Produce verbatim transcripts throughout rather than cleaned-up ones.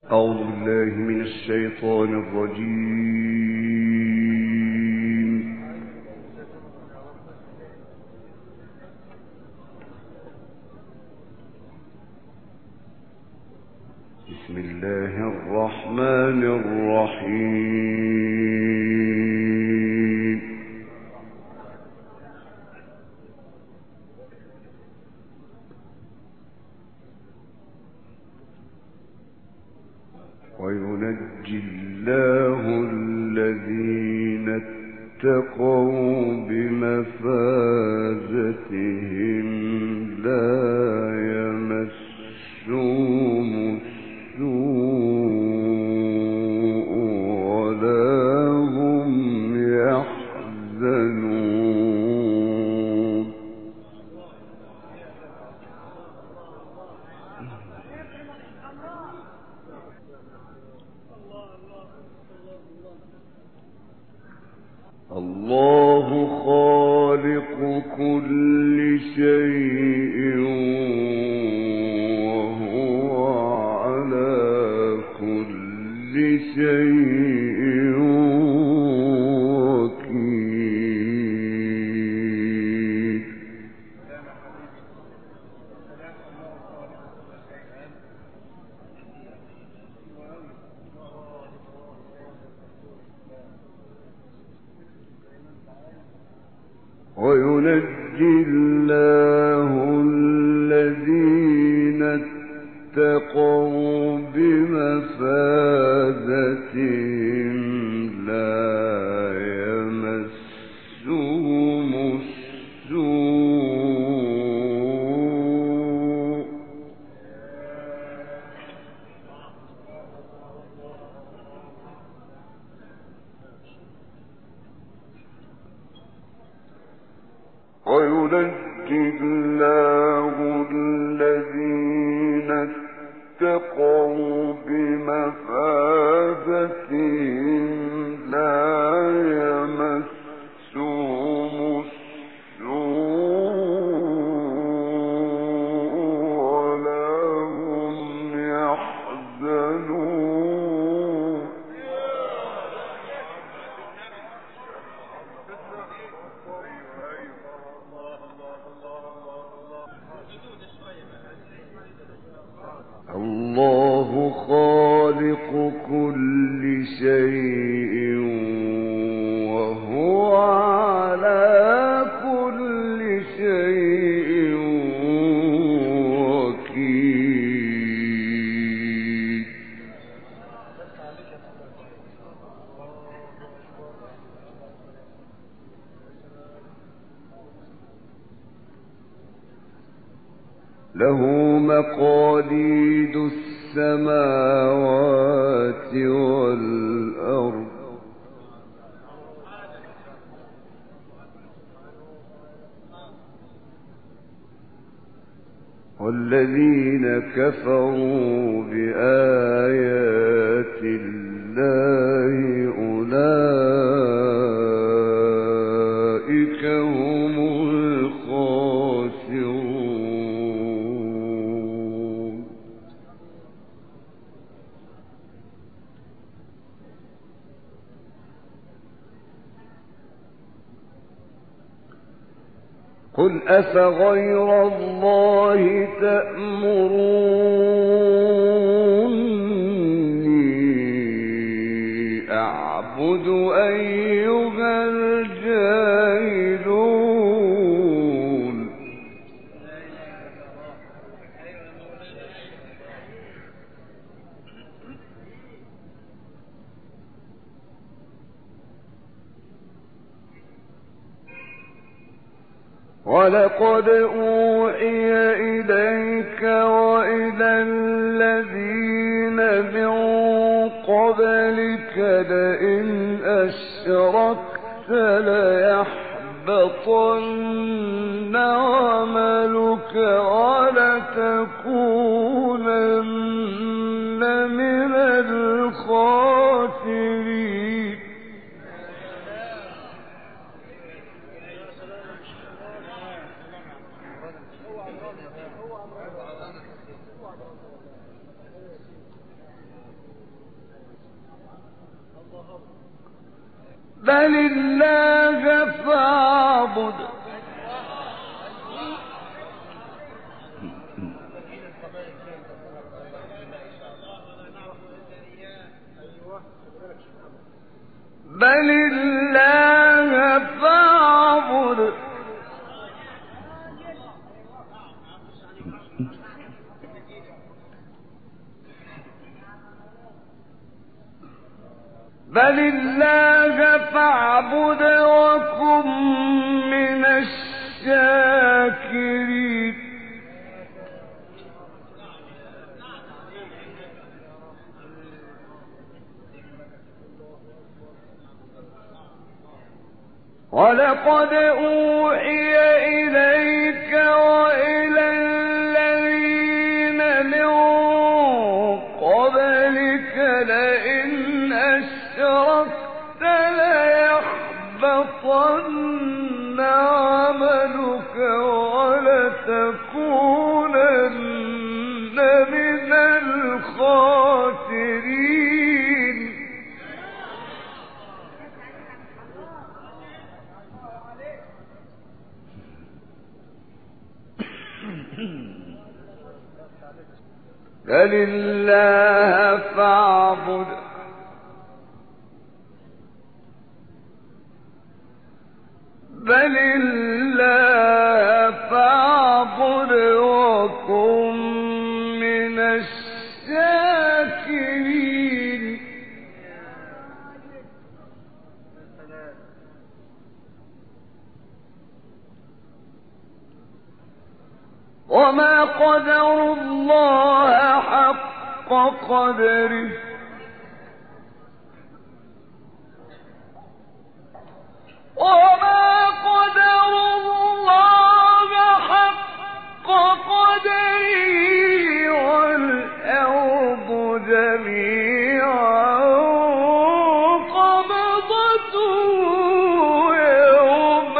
أعوذ بالله من الشيطان الرجيم. بسم الله الرحمن الرحيم. وينجي الله الذين اتقوا بمفازتهم لا يمسهم السوء ولا هم يحزنون. الله خالق كل شيء وهو على كل شيء وكيل. وينجي الله الذين اتقوا بمفازتهم لا يمسهم السوء وينجي الله الذين اتقوا بمفازتهم لا يمسهم السوء ولا هم يحزنون. الله خالق كل شيء وهو على كل شيء وكيل. له مقاليد السماوات والأرض والذين كفروا بآيات الله أولئك هم الخاسرون. قل أفغير الله تأمروني أعبد أيها الجاهلون. ولقد أوحي إليك وإلى الذين من قبلك لئن أشركت ليحبطن عملك ولتكونن من الخاسرين. بل الله فاعبد بل الله فاعبد بل الله فاعبد وكن من الشاكرين ولقد أوحي إليك وإلى الذين من قبلك لئن أشركت ليحبطن عملك ولتكونن من الخاسرين بل الله فاعبد بل الله فاعبد وكن من الشاكرين وما قدروا الله حق قدره وما قدروا الله حق قدره والأرض جميعا قبضته يوم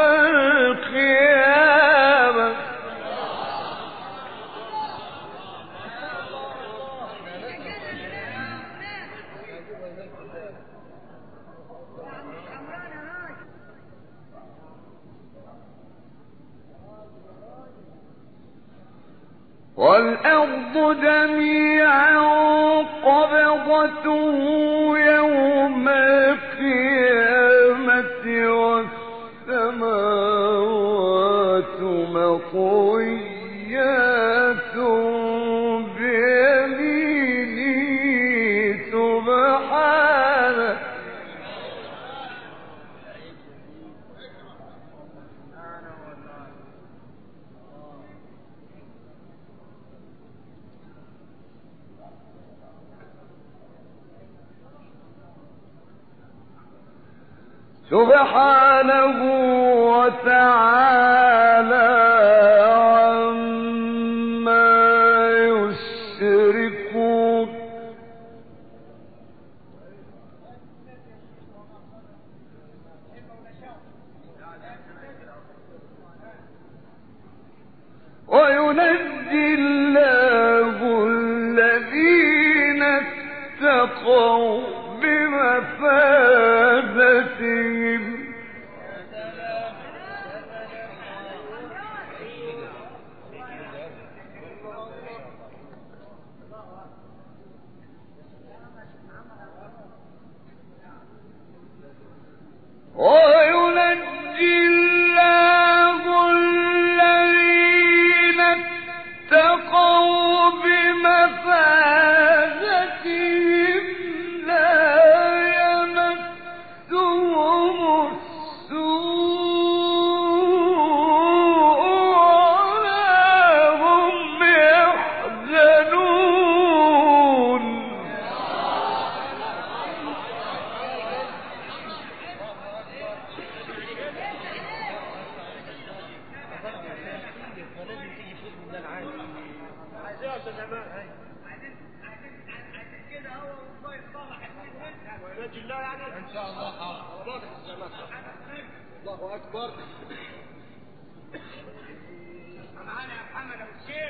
القيامة والأرض جميعا قبضته يوم القيامة والسماوات مطويات بيمينه سبحانه سبحانه وتعالى عما يشركون وينجي الله الذين اتقوا بمفازتهم وينجي الله الذين اتقوا بمفازتهم لا يمسهم السوء ولا هم يحزنون ان شاء الله. الله اكبر. معانا يا محمد ابو الشيخ.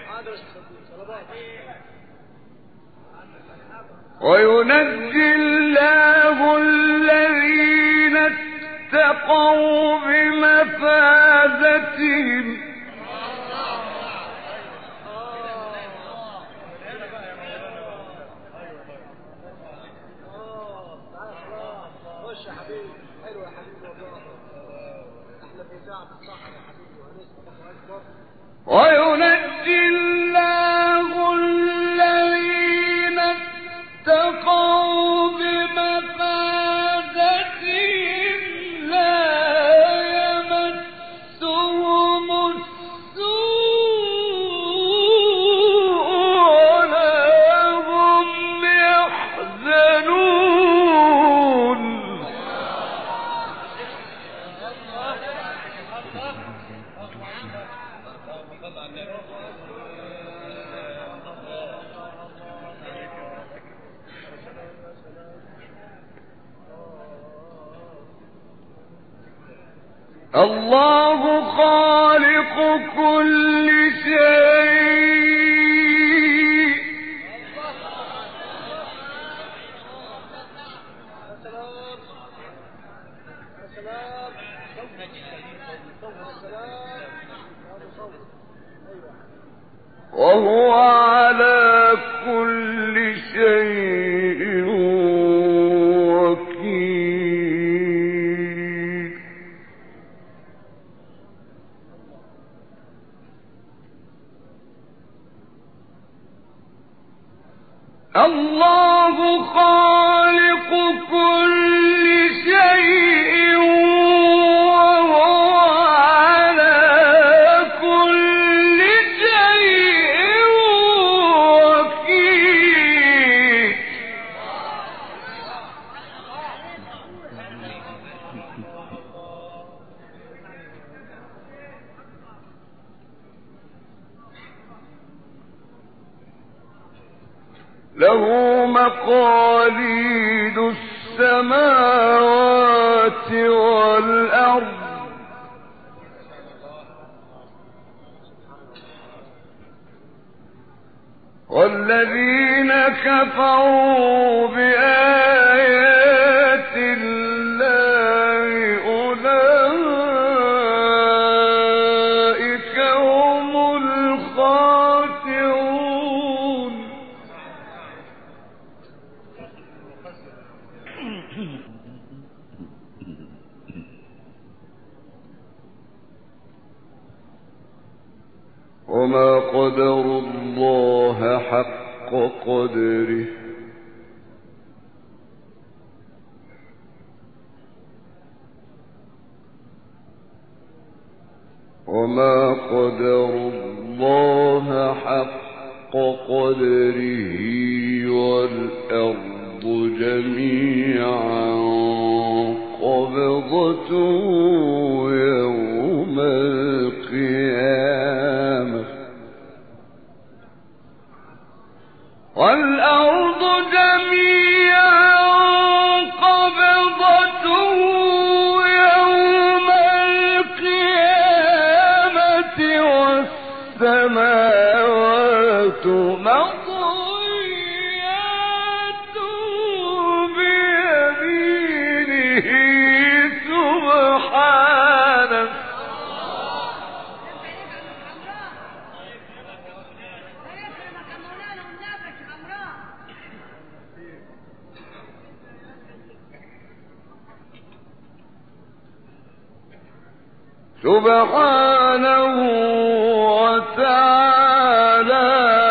وينجي الله الذين اتقوا بمفازتهم وينجي الله الذين اتقوا بمفازتهم لا يمسهم السوء ولا هم يحزنون. الله خالق كل شيء وهو على كل شيء وكيل. الله خالق كل شيء وهو على كل شيء وكيل. له مقاليد السماوات والأرض والذين كفروا بآيات الله أولئك هم الخاسرون. وما قدروا الله حق قدره وما قدروا الله حق قدره والأرض جميعا قبضته يوم القيامة والأرض جميعا قبضته يوم القيامة والسماوات مطويات بيمينه سبحانه. سبحانه وتعالى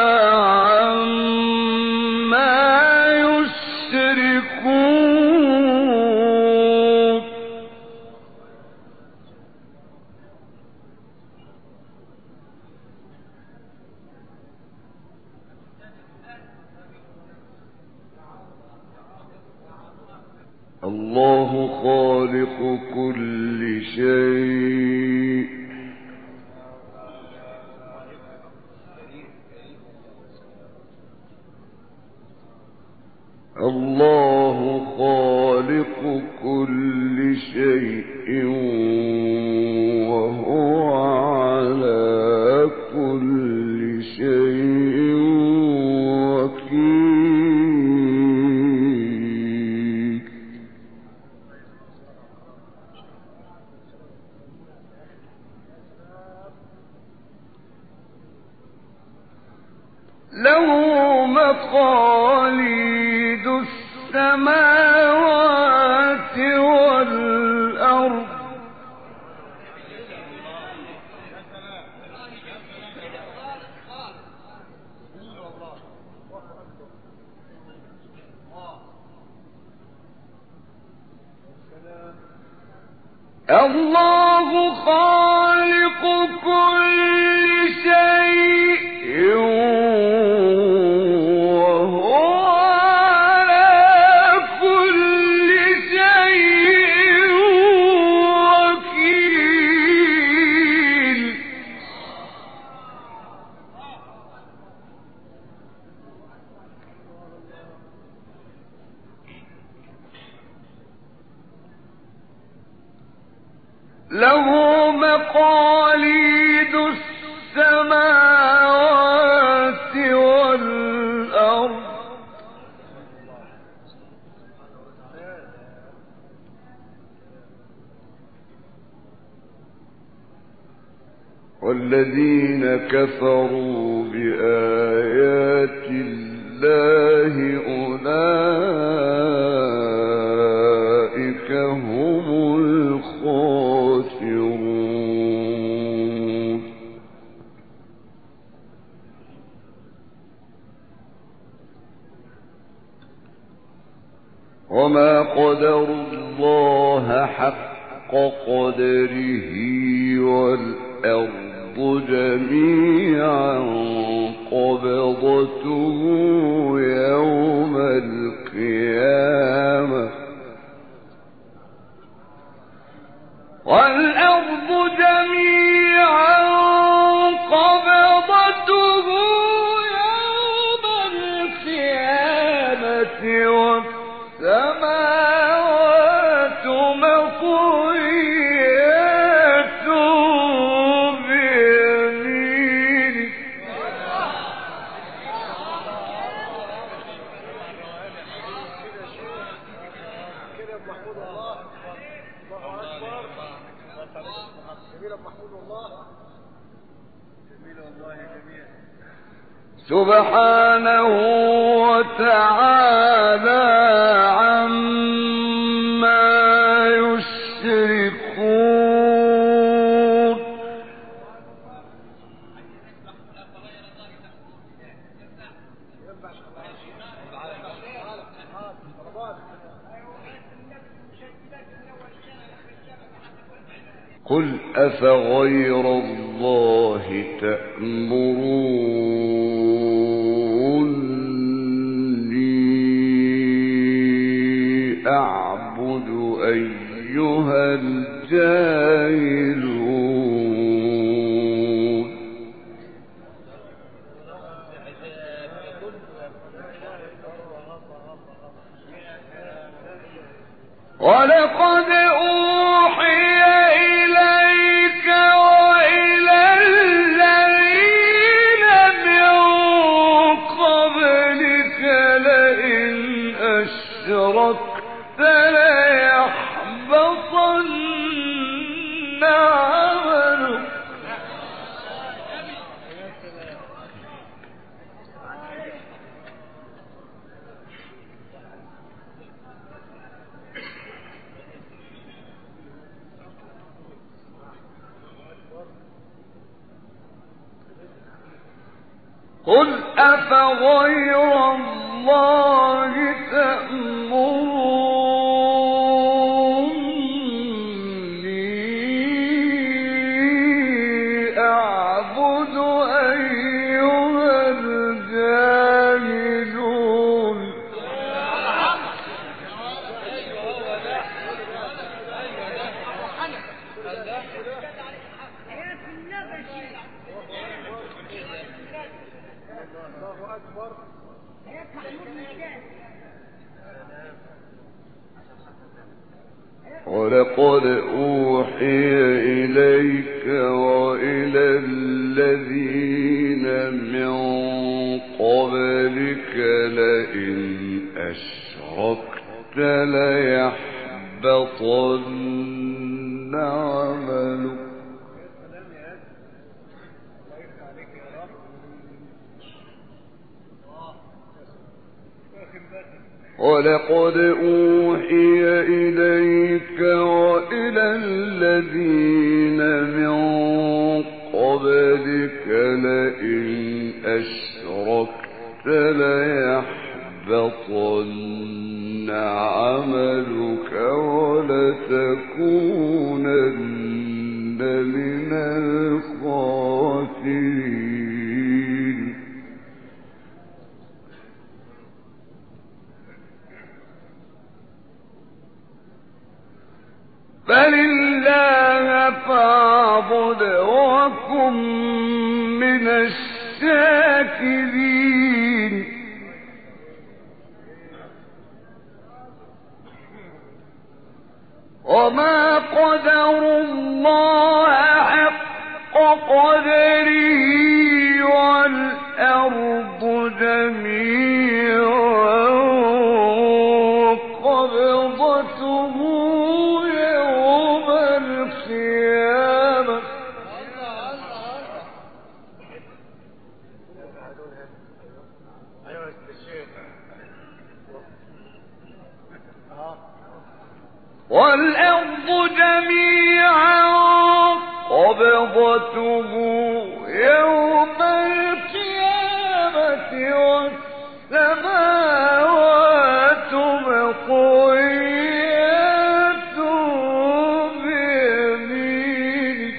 عما يشركون. الله خالق كل شيء الله خالق كل شيء وهو على كل شيء وكيل. مقاليد السماوات والأرض الله خالق كل شيء وهو على كل شيء وكيل له مقاليد السماوات والأرض والذين كفروا بآيات الله أولئك هم الخاسرون وما قدروا الله حق قدره والأرض جميعا قبضته يوم القيامة والأرض جميعا قبضته يوم القيامة والسماوات مطويات بيمينه كده محمود الله الله أكبر جميل محمود الله جميل والله جميل سبحانه وتعالى عما يشركون قل أفغير الله تأمروني أعبد أيها الجاهلون ولقد أوحي إليك وإلى الذين من قبلك لئن أشركت ليحبطن عملك قل أفغير الله تأمروني أعبد أيها الجاهلون الله أكبر ولقد أوحي إليك وإلى الذين من قبلك لئن أشركت ليحبطن عملك ولقد أوحي إليك وإلى الذين من قبلك لئن أشركت ليحبطن عملك ولتكونن من الخاسرين بل الله فاعبد وكن من الشاكرين وما قدروا الله حق قدره والأرض جميعا قبضته يوم القيامة والأرض جميعا قبضته يوم القيامة والسماوات مطويات بيمينه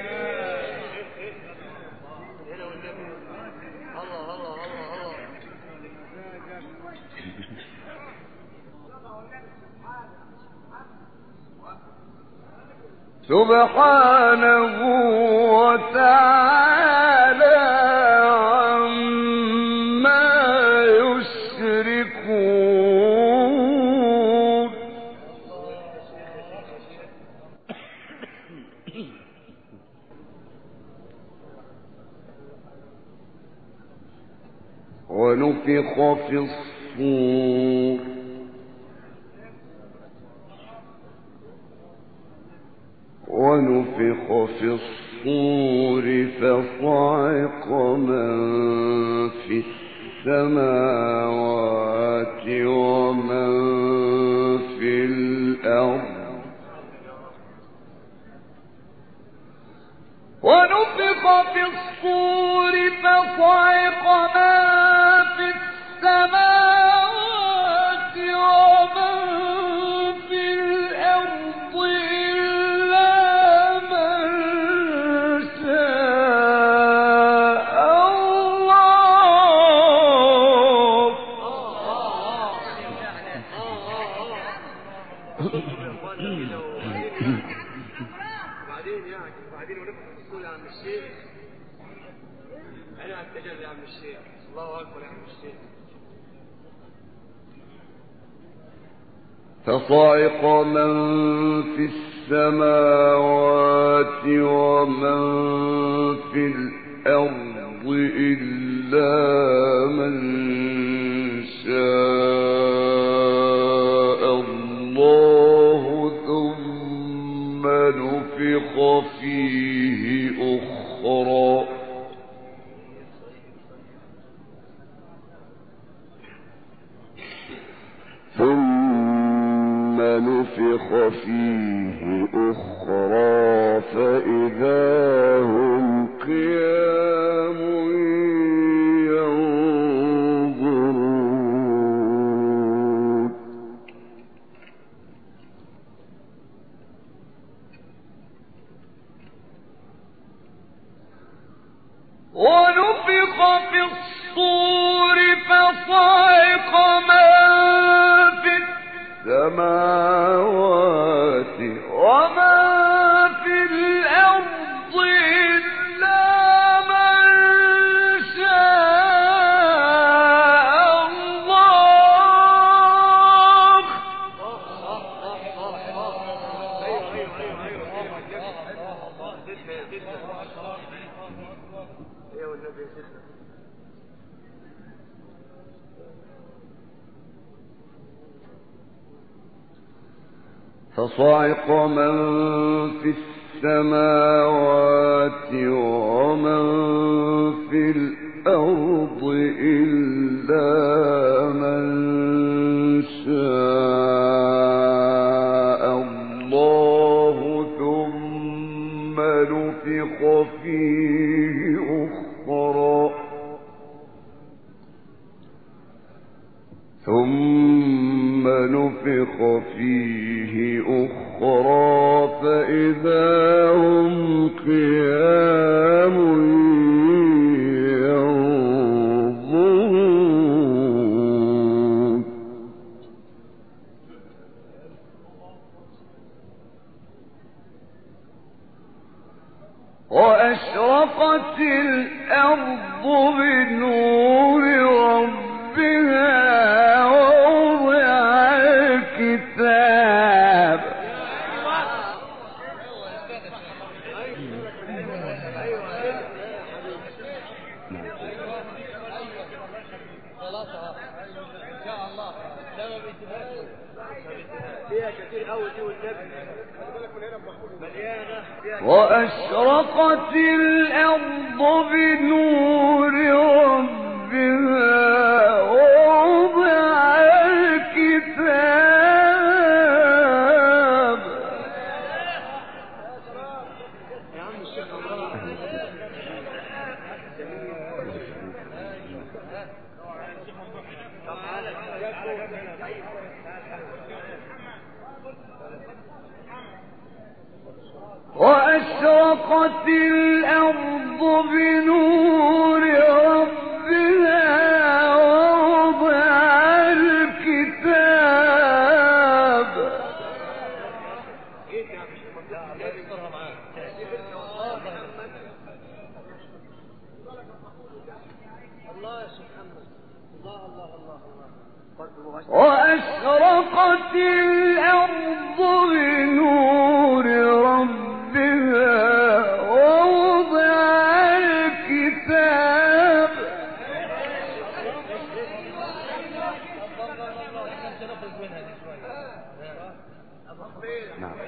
سبحانه وتعالى عما يشركون ونفخ في الصور ونفخ في الصور فصعق من في السماوات ومن في الأرض ونفخ في الصور فصعق من في السماوات ومن في الأرض وبعدين يعني وبعدين ونفخ في الصور يا عم الشيخ. انا اتجه يا عم الشيخ. الله اكبر يا عم الشيخ. فصعق من في السماوات ومن في الأرض إلا من شاء الله ثم نفخ فيه أخرى ثم نفخ فيه أخرى فإذا هم قيام ينظرون ونفخ في الصور فصعق من في السماوات ومن في الأرض إلا من شاء الله فصعق من في السماوات ومن في الأرض إلا من ثم نفخ فيه أخرى فإذا هم قيام ينظرون وأشرقت الأرض بنور ربها وأشرقت الأرض بنور ربها ووضع الكتاب وأشرقت الأرض بنور ربها ووضع الكتاب وأشرقت الأرض بنور ربها ووضع الكتاب نعم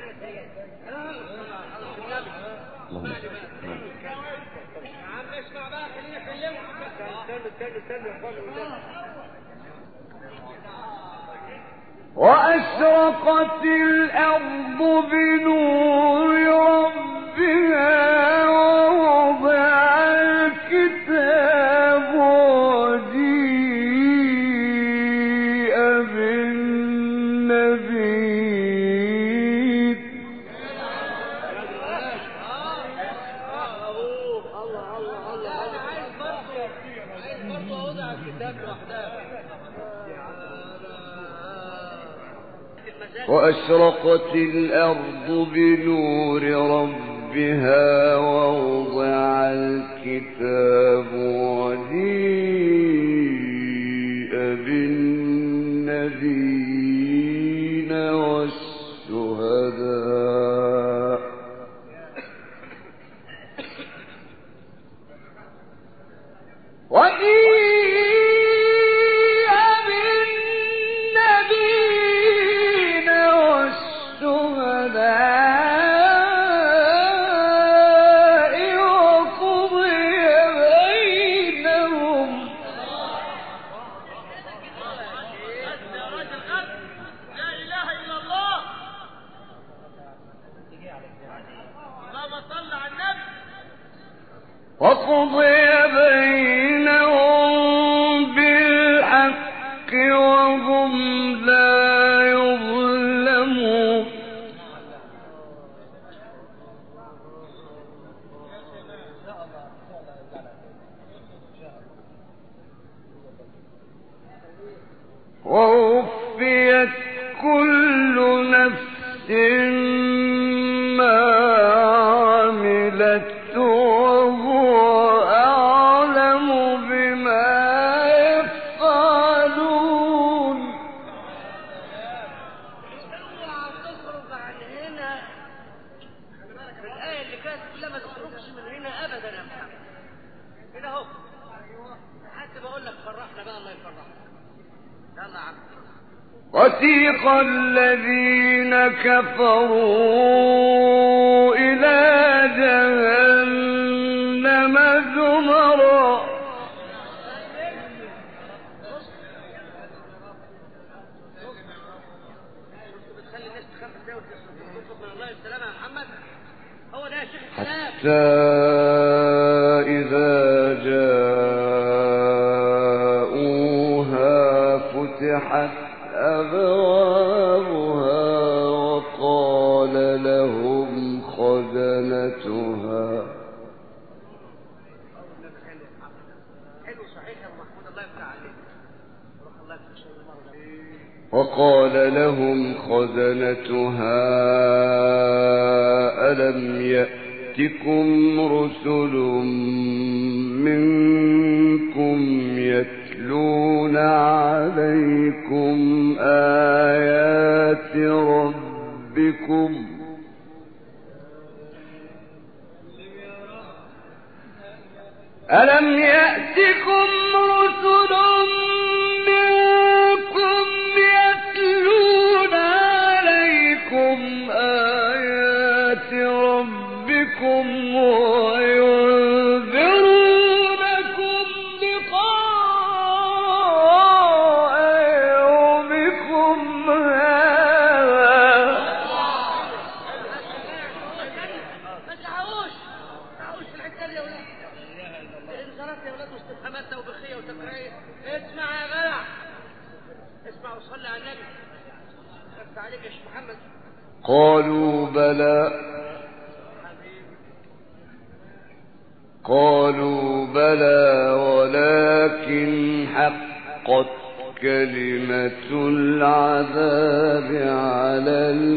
اسمع بقى خلينا نكلمه استنى استنى استنى وأشرقت الأرض بنور ربها ووضع الكتاب وجيء بالنبيين وأشرقت الأرض بنور ربها ووضع الكتاب وجيء بالنبيين والشهداء وقضي بينهم بالحق وهم لا يظلمون ووفيت كل نفس ما عملت وسيق الذين كفروا إلى جهنم زمرا حتى إذا جاءوها فتحت وفتحت أبوابها وقال لهم خزنتها وقال لهم خزنتها ألم يأتكم رسل منكم يتلون عليكم آيات ربكم ألم يأتكم رسل منكم يتلون عليكم آيات ربكم وينذرونكم لقاء يومكم هذا ما تلعبوش تعوش في الحته دي يا ولاد انذارات يا ولاد واستفهامات توبيخيه وتفريعيه. اسمع يا جدع اسمع وصلي على النبي. خفت عليك يا شيخ محمد. قالوا بلى قالوا بلى ولكن حقت كلمة العذاب على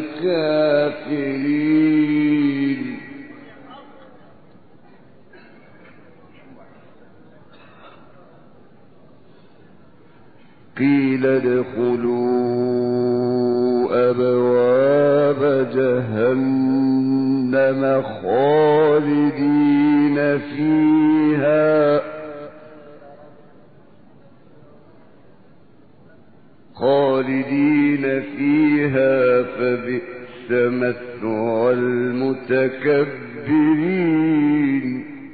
الكافرين. قيل ادخلوا أبواب جهنم خالدين فيها خالدين فيها فبئس مثوى المتكبرين.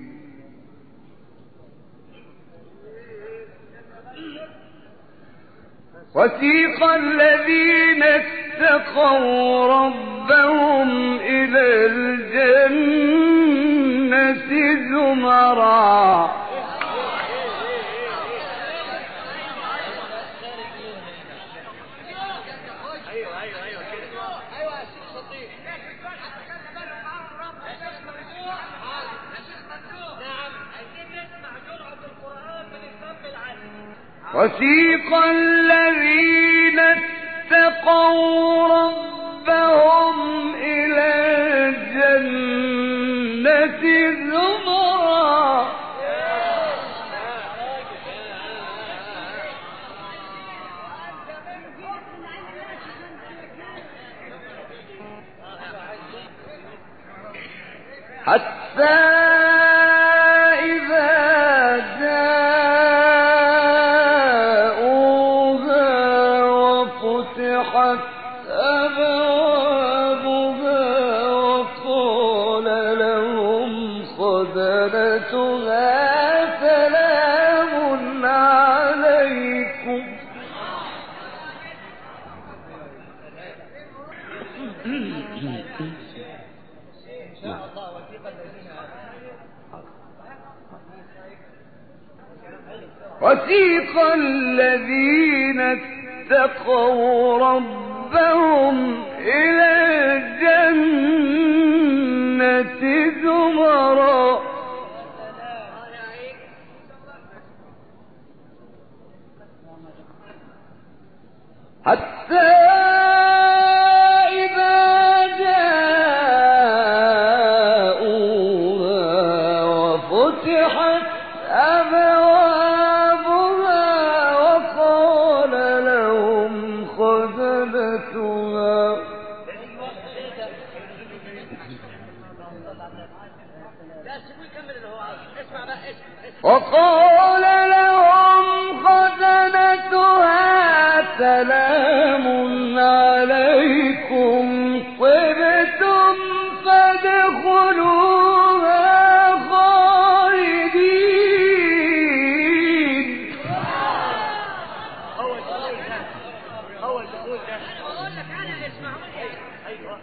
وسيق الذين اتقوا ربهم إلى الجنة زمرا وسيق الذين اتقوا ربهم إلى الجنة زمرا حتى إذا جاءوها وفتحت أبوابها وقال لهم خزنتها سلام عليكم وسيق الذين اتقوا ربهم إلى الجنة زمرا حتى إذا جاءوها وفتحت أبوابها وقال لهم خزنتها وقال لهم خزنتها سلام عليكم طبتم فادخلوها خالدين. اول دخول ده اول دخول ده انا بقول لك انا اسمعوني. ايوه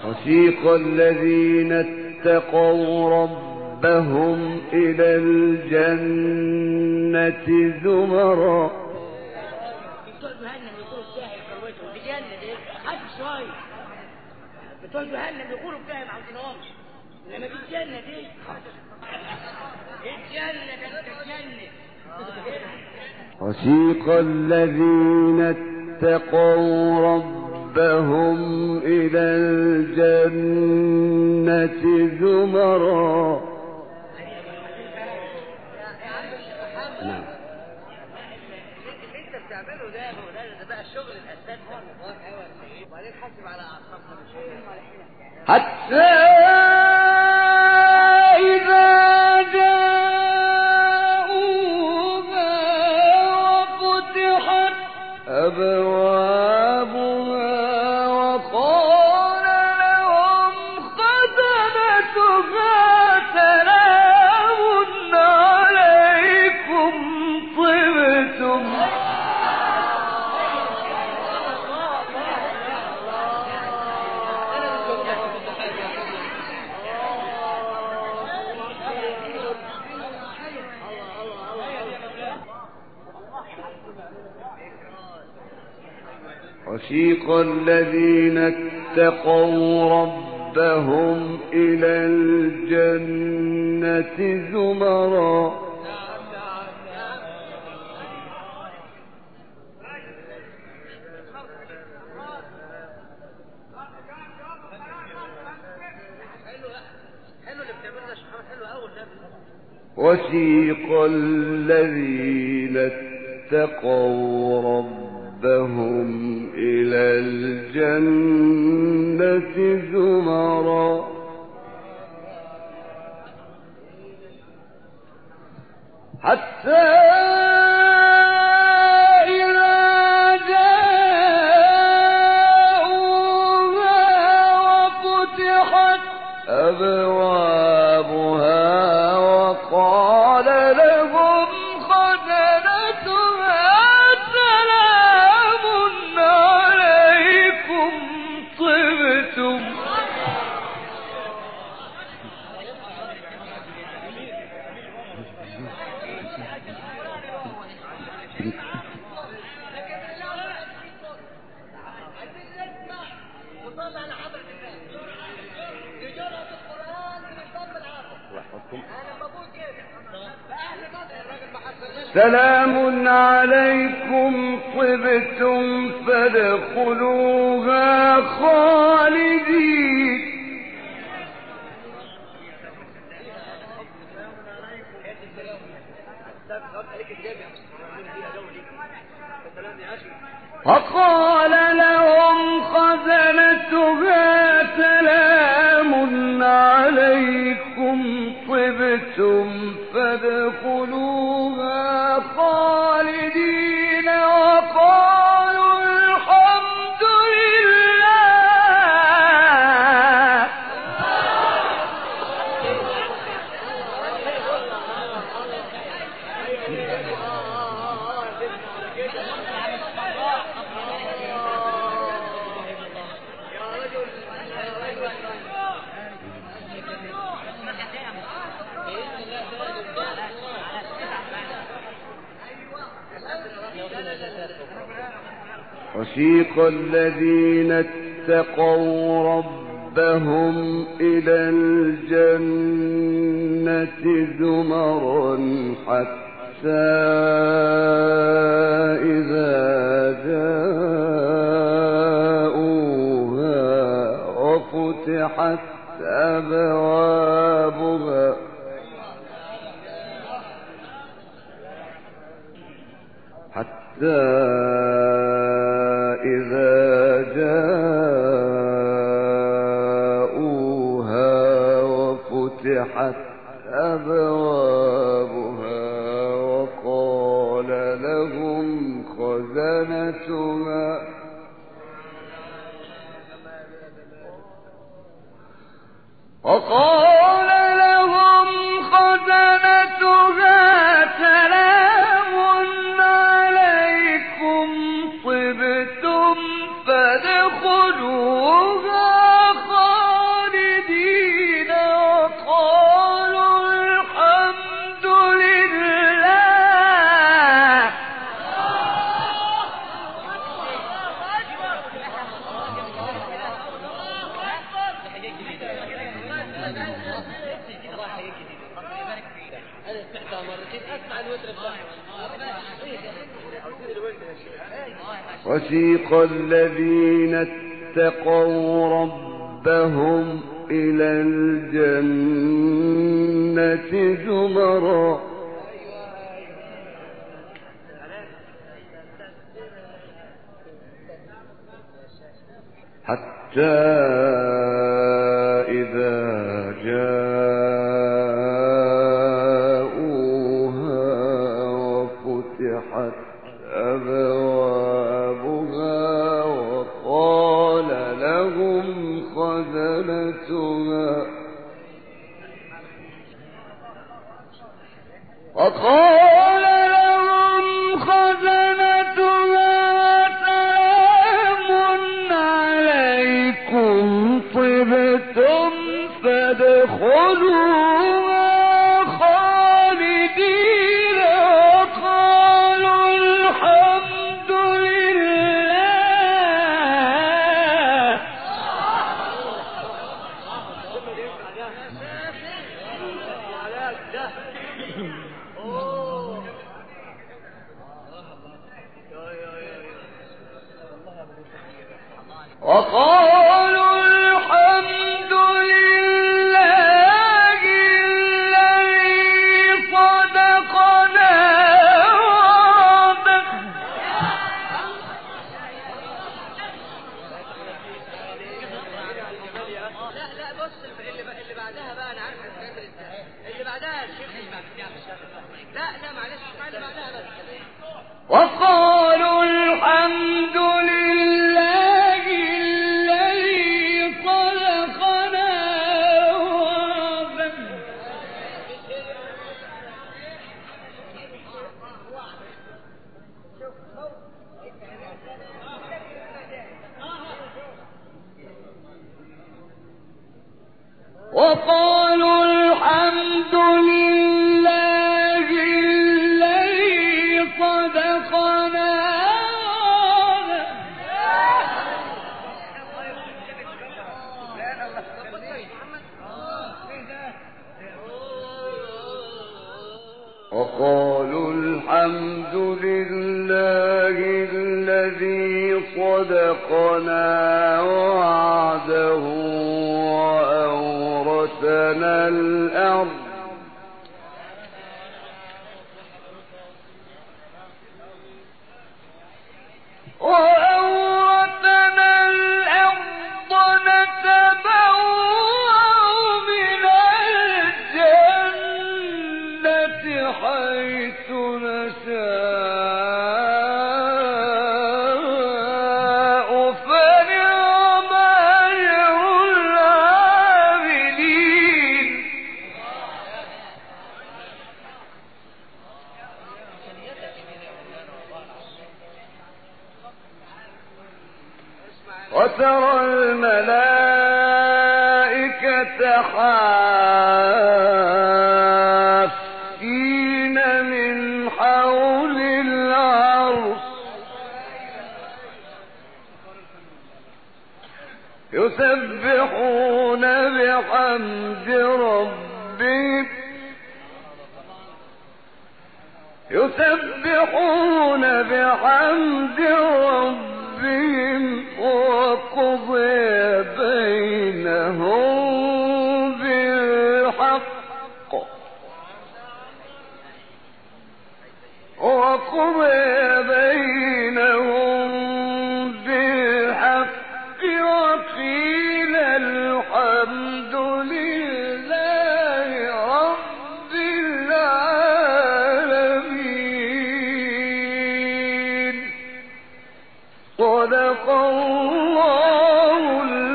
وسيق الذين اتقوا ربهم إلى الجنة زمرا. بتوع جهنم يقولوا بتاعي كروتهم دي جنة دي خف شوية. بتوع جهنم يقولوا بتاعي ما عاوزينهمش، انما دي الجنة دي الجنة ده انت الجنة. وسيق الذين اتقوا ربهم إلى الجنة زمرا. اللي انت بتعمله ده ده بقى شغل الاساتذه وبعدين حاسب على اعصابنا حتى إذا جاءوها وفتحت أبوابها وقال لهم خزنتها سلام عليكم طبتم. وسيق الذين اتقوا ربهم إلى الجنة زمرا. وسيق الذين اتقوا ربهم إلى الجنة زمرا حتى إذا جاءوها وفتحت أبوابها وقال لهم خزنتها سلام عليكم طبتم. سلام عليكم طبتم فادخلوها خالدين. وقال لهم خزنتها سلام عليكم طبتم فادخلوها خالدين وقالوا الحمد لله. وسيق الذين اتقوا ربهم إلى الجنة زمرا حتى إذا جاءوها وفتحت أبوابها حتى إذا جاءوها وفتحت أبوابها وقال لهم خزنتها وقال لهم خزنتها سلام عليكم طبتم فادخلوها خالدين. وسيق الذين اتقوا ربهم إلى الجنة زمرا حتى إذا جاءوها وفتحت أبوابها وقال لهم خزنتها وقال لهم خزنتها سلام عليكم طبتم فادخلوها خالدين وقالوا الحمد لله. وقالوا الحمد لله الذي صدقنا وعده. لا لا بص اللي اللي بعدها بقى انا عارف هتعمل ازاي. اللي بعدها الشيخ لا لا معلش اسمع اللي بعدها بس. وقالوا الحمد لله الذي خلقنا وعده. وقالوا الحمد لله الذي صدقنا وقالوا الحمد لله الذي صدقنا وعده وأورثنا الأرض وأورثنا الأرض نتبوأ من الجنة حيث نشاء فنعم أجر العاملين. وترى الملائكة حافين من حول العرش يسبحون بحمد ربهم يسبحون بحمد ربهم وقضي بينهم بالحق وقضي بينهم بالحق وقيل الحمد لله رب العالمين. صدق الله